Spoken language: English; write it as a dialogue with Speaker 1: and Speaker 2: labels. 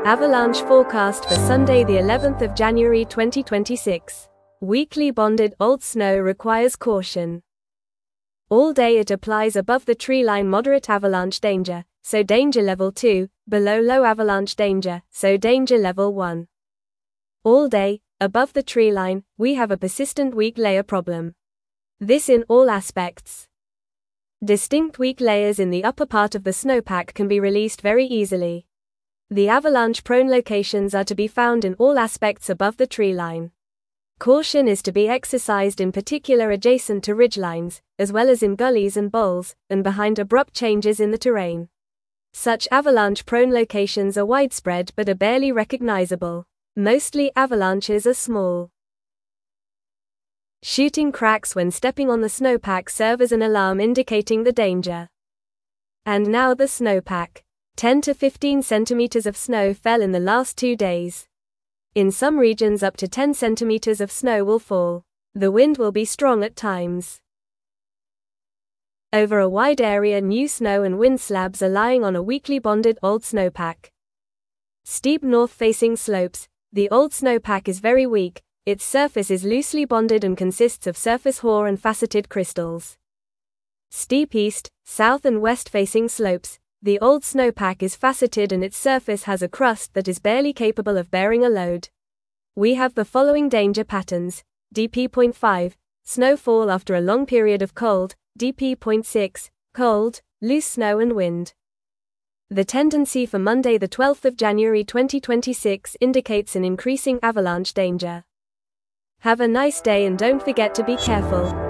Speaker 1: Avalanche forecast for Sunday the 11th of January 2026. Weakly bonded old snow requires caution. All day it applies above the tree line moderate avalanche danger, so danger level 2, below low avalanche danger, so danger level 1. All day, above the tree line, we have a persistent weak layer problem. This in all aspects. Distinct weak layers in the upper part of the snowpack can be released very easily. The avalanche-prone locations are to be found in all aspects above the tree line. Caution is to be exercised in particular adjacent to ridgelines, as well as in gullies and bowls, and behind abrupt changes in the terrain. Such avalanche-prone locations are widespread but are barely recognizable. Mostly avalanches are small. Shooting cracks when stepping on the snowpack serve as an alarm indicating the danger. And now the snowpack. 10 to 15 centimeters of snow fell in the last 2 days. In some regions up to 10 centimeters of snow will fall. The wind will be strong at times. Over a wide area new snow and wind slabs are lying on a weakly bonded old snowpack. Steep north-facing slopes, the old snowpack is very weak, its surface is loosely bonded and consists of surface hoar and faceted crystals. Steep east, south and west-facing slopes, the old snowpack is faceted and its surface has a crust that is barely capable of bearing a load. We have the following danger patterns: DP.5, snowfall after a long period of cold, DP.6, cold, loose snow and wind. The tendency for Monday the 12th of January 2026 indicates an increasing avalanche danger. Have a nice day and don't forget to be careful.